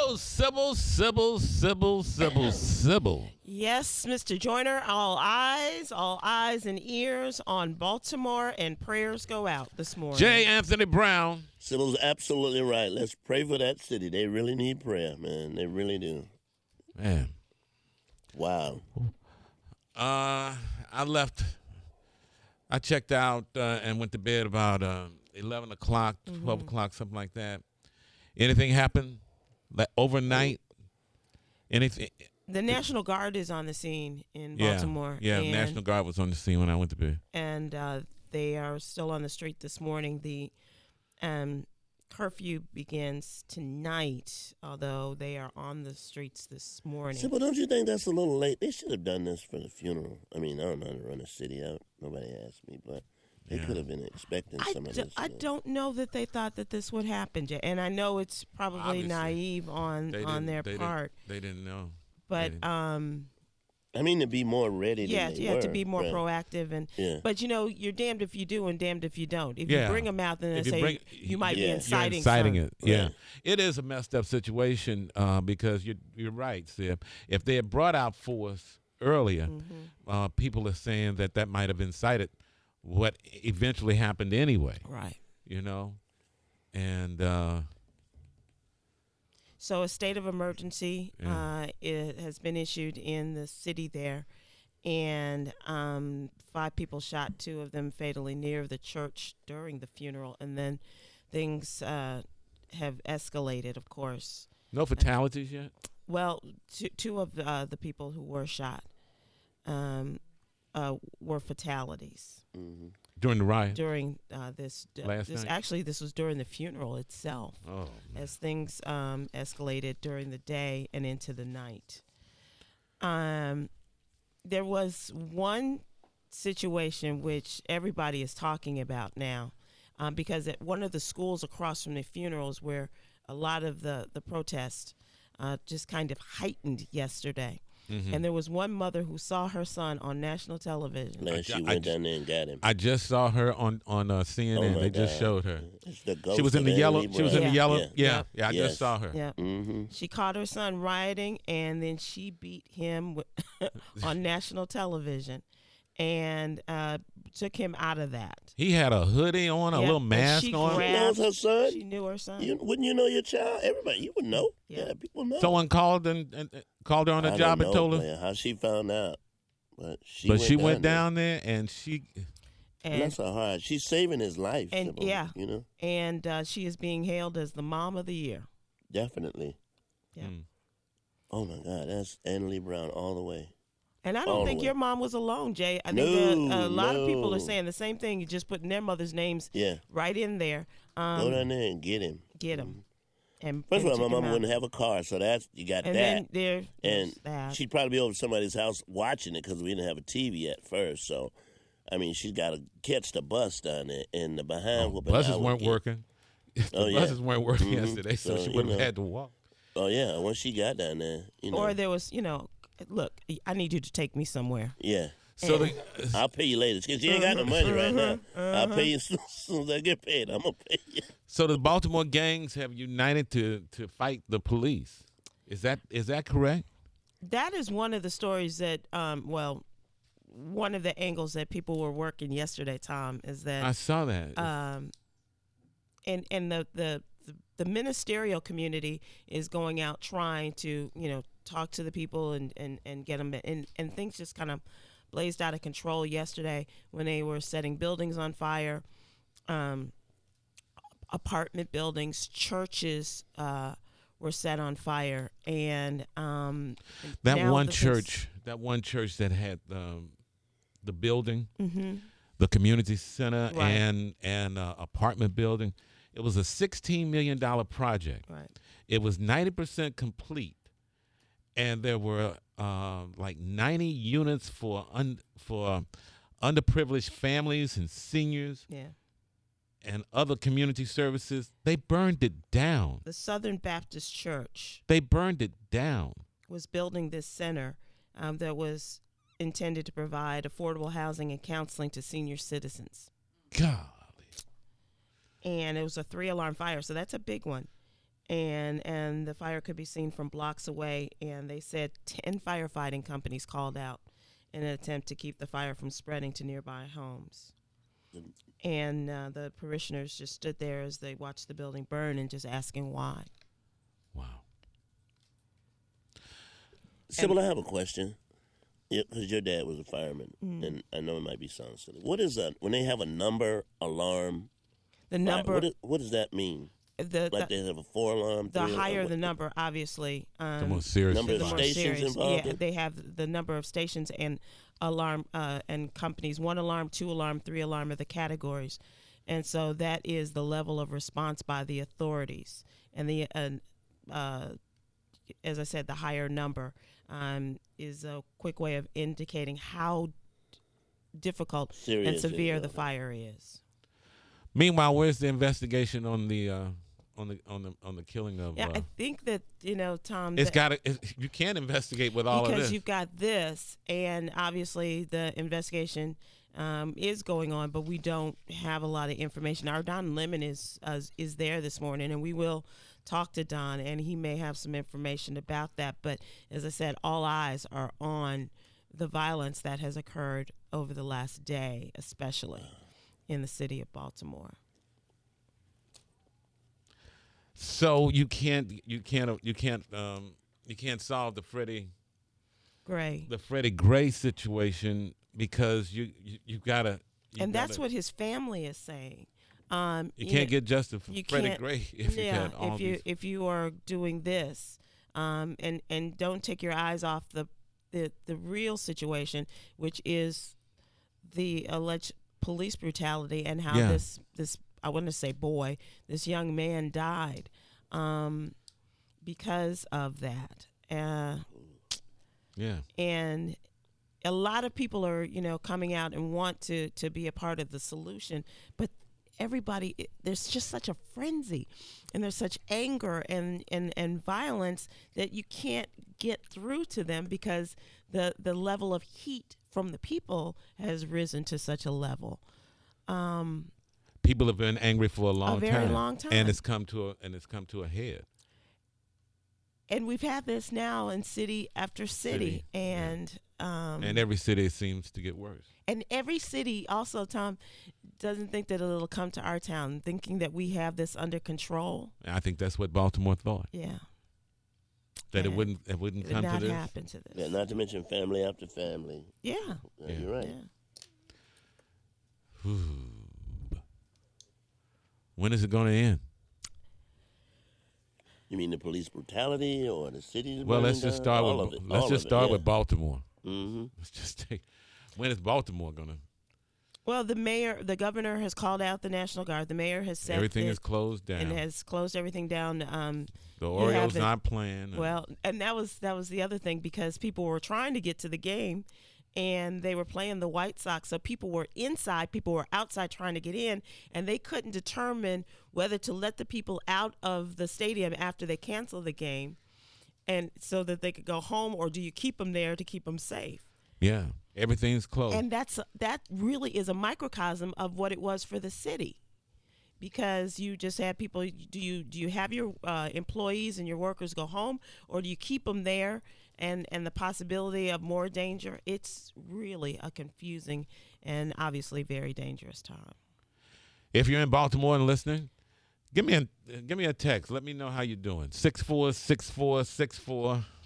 Sybil. Yes, Mr. Joyner, all eyes and ears on Baltimore, and prayers go out this morning. J. Anthony Brown. Sybil's absolutely right. Let's pray for that city. They really need prayer, man. They really do. Man. Wow. I checked out and went to bed about 11 o'clock, 12 o'clock, something like that. Anything happen overnight? Anything? The National Guard is on the scene in Baltimore. Yeah, the National Guard was on the scene when I went to bed. And they are still on the street this morning. The curfew begins tonight, although they are on the streets this morning. Sybil, don't you think that's a little late? They should have done this for the funeral. I mean, I don't know how to run a city out. Nobody asked me, but they could have been expecting some of this. I don't know that they thought that this would happen, Jay. And I know it's probably Obviously, naive on their part. They didn't know. But I mean, to be more ready. To be more proactive, and but you're damned if you do and damned if you don't. If you bring them out, then they say you might be inciting it. Yeah, it is a messed up situation because you're right, Sib. If they had brought out force earlier, people are saying that might have incited what eventually happened anyway. Right. And. So a state of emergency it has been issued in the city there, and 5 people shot, 2 of them fatally near the church during the funeral, and then things have escalated, of course. No fatalities yet? Well, two of the people who were shot were fatalities. Mm-hmm. During the riot? During this last night? Actually, this was during the funeral itself. Oh, as things escalated during the day and into the night. There was one situation which everybody is talking about now, because at one of the schools across from the funerals where a lot of the protests just kind of heightened yesterday. Mm-hmm. And there was one mother who saw her son on national television. She went down there and got him. I just saw her on CNN. They just showed her. She was in the yellow. She was in the yellow. Yeah. I just saw her. Yeah. Mm-hmm. She caught her son rioting, and then she beat him on national television, and took him out of that. He had a hoodie on, a little mask on. She knows her son. She knew her son. Wouldn't you know your child? Everybody, you would know. Yeah, people know. Someone called and called her on the job and told her how she found out. But she went down there and she. And that's so hard. She's saving his life. And and she is being hailed as the mom of the year. Definitely. Yeah. Oh my God, that's Anna Lee Brown all the way. And I don't think your mom was alone, Jay. I think a lot of people are saying the same thing. You're just putting their mother's names right in there. Go down there and get him. Get him. And first of all, my mom wouldn't have a car, so you got and that. Then and that. She'd probably be over somebody's house watching it because we didn't have a TV at first. So, I mean, she's got to catch the bus down there, and the behind buses weren't working. Buses weren't working yesterday, so she wouldn't have had to walk. Oh yeah, once she got down there, Or there was, look, I need you to take me somewhere. Yeah. So I'll pay you later. Because you ain't got no money right now. I'll pay you as soon as I get paid. I'm going to pay you. So the Baltimore gangs have united to fight the police. Is that correct? That is one of the stories that, one of the angles that people were working yesterday, Tom, is that I saw that. And the ministerial community is going out trying to, talk to the people and get them, and things just kind of blazed out of control yesterday when they were setting buildings on fire, apartment buildings, churches were set on fire, and that one church that had the building, the community center, and apartment building. It was a $16 million project. Right. It was 90% complete, and there were like 90 units for underprivileged families and seniors. Yeah. And other community services. They burned it down. The Southern Baptist Church. They burned it down. Was building this center that was intended to provide affordable housing and counseling to senior citizens. God. And it was a 3-alarm fire, so that's a big one. and the fire could be seen from blocks away. And they said 10 firefighting companies called out in an attempt to keep the fire from spreading to nearby homes. And the parishioners just stood there as they watched the building burn and just asking why. Wow. Sybil, I have a question. Because your dad was a fireman, and I know it might be sound silly. What is that when they have a number alarm? The number. What does that mean? They have a 4-alarm. The higher the number, obviously. The more serious. Number of stations involved. Yeah, they have the number of stations and alarm and companies. 1 alarm, 2 alarm, 3 alarm are the categories, and so that is the level of response by the authorities. And the as I said, the higher number is a quick way of indicating how difficult and severe the fire is. Meanwhile, where's the investigation on the killing of? Yeah, I think that Tom. You can't investigate with all of this because you've got this, and obviously the investigation is going on, but we don't have a lot of information. Our Don Lemon is there this morning, and we will talk to Don, and he may have some information about that. But as I said, all eyes are on the violence that has occurred over the last day, especially in the city of Baltimore. So you can't solve the Freddie Gray situation because you gotta. And that's what his family is saying. You can't get justice for Freddie Gray if you are doing this, and don't take your eyes off the real situation, which is the alleged police brutality and how this I want to say this young man died because of that. And a lot of people are coming out and want to be a part of the solution, but everybody, there's just such a frenzy and there's such anger and violence that you can't get through to them because the level of heat from the people has risen to such a level. People have been angry for a very long time, and it's come to a head. And we've had this now in city after city. And every city seems to get worse. And every city also, Tom, doesn't think that it'll come to our town, thinking that we have this under control. I think that's what Baltimore thought. Yeah. That it wouldn't come to this. Happen to this. Yeah, not to mention family after family. Yeah. You're right. Yeah. When is it going to end? You mean the police brutality or the city's? Well, let's just start with Baltimore. Mm-hmm. Let's just take. When is Baltimore going to? Well, the governor has called out the National Guard. The mayor has said everything is closed down and has closed everything down. The Orioles not playing. Well, and that was the other thing, because people were trying to get to the game, and they were playing the White Sox. So people were inside, people were outside trying to get in, and they couldn't determine whether to let the people out of the stadium after they canceled the game, and so that they could go home, or do you keep them there to keep them safe? Yeah, everything's closed. And that really is a microcosm of what it was for the city, because you just had people. Do you have your employees and your workers go home, or do you keep them there? And the possibility of more danger. It's really a confusing and obviously very dangerous time. If you're in Baltimore and listening, give me a text. Let me know how you're doing. 6464664.